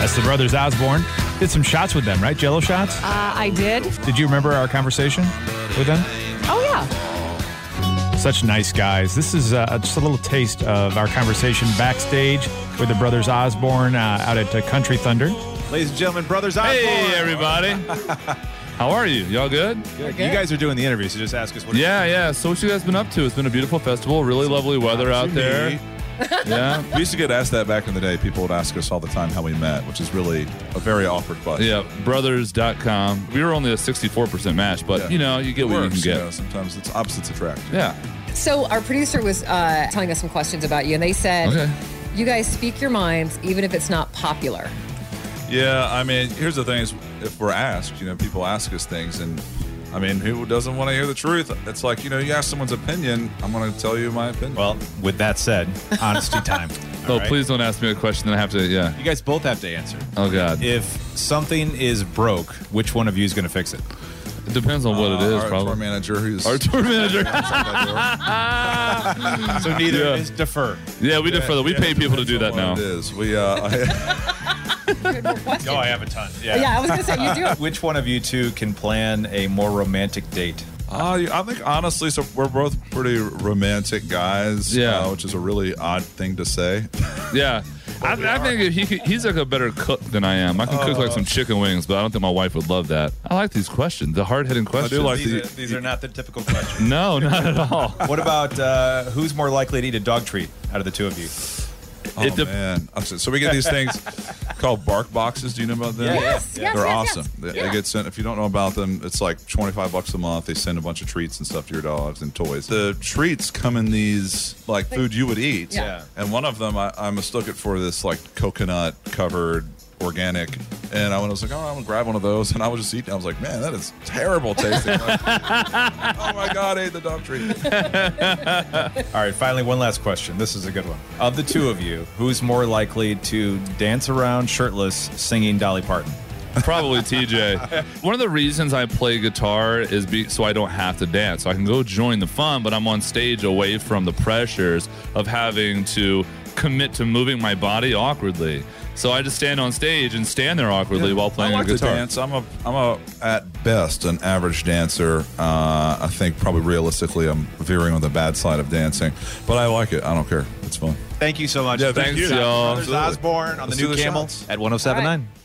That's the Brothers Osborne. Did some shots with them, right? Jello shots? I did. Did you remember our conversation with them? Oh, yeah. Such nice guys. This is just a little taste of our conversation backstage with the Brothers Osborne out at Country Thunder. Ladies and gentlemen, Brothers Osborne. Hey, everybody. How are you? Y'all good? Good. You guys are doing the interview, so just ask us what Yeah. So what you guys been up to? It's been a beautiful festival. Really lovely weather out there. Yeah. We used to get asked that back in the day. People would ask us all the time how we met, which is really a very awkward question. Yeah, brothers.com. We were only a 64% match, but you know, you get what you can get. Sometimes it's opposites attract. Yeah. So our producer was telling us some questions about you, and they said, you guys speak your minds even if it's not popular. Yeah, I mean, here's the thing is, if we're asked, people ask us things, and I mean, who doesn't want to hear the truth? It's like, you ask someone's opinion, I'm going to tell you my opinion. Well, with that said, honesty time. Oh, right? Please don't ask me a question that I have to, You guys both have to answer. Oh, God. If something is broke, which one of you is going to fix it? It depends on what it is, our probably. Tour manager. Our tour manager. So neither is defer. Yeah, we defer. We pay people to do that now. It is. Oh, I have a ton. Yeah, I was going to say, you do. Which one of you two can plan a more romantic date? I think, honestly, so we're both pretty romantic guys, which is a really odd thing to say. Yeah. I think he's like a better cook than I am. I can cook like some chicken wings, but I don't think my wife would love that. I like these questions, the hard-hitting questions. I do like these are not the typical questions. No, not at all. What about who's more likely to eat a dog treat out of the two of you? Man. So we get these things called bark boxes. Do you know about them? Yes. They're awesome. They get sent. If you don't know about them, it's like $25 a month. They send a bunch of treats and stuff to your dogs and toys. The treats come in these like food you would eat. Yeah. And one of them, I mistook it for this like coconut covered organic, and I was like, I'm gonna grab one of those, and I was just eating. I was like, man, that is terrible tasting. Like, oh my God, I ate the dog treat. All right, finally, one last question. This is a good one. Of the two of you, who's more likely to dance around shirtless singing Dolly Parton? Probably TJ. One of the reasons I play guitar is so I don't have to dance. So I can go join the fun, but I'm on stage away from the pressures of having to commit to moving my body awkwardly. So I just stand on stage and stand there awkwardly while playing I like a guitar. To dance. I'm a at best an average dancer. I think probably realistically I'm veering on the bad side of dancing, but I like it. I don't care. It's fun. Thank you so much. Yeah, thanks, y'all. Brothers Osborne on the new Camel at 107.9.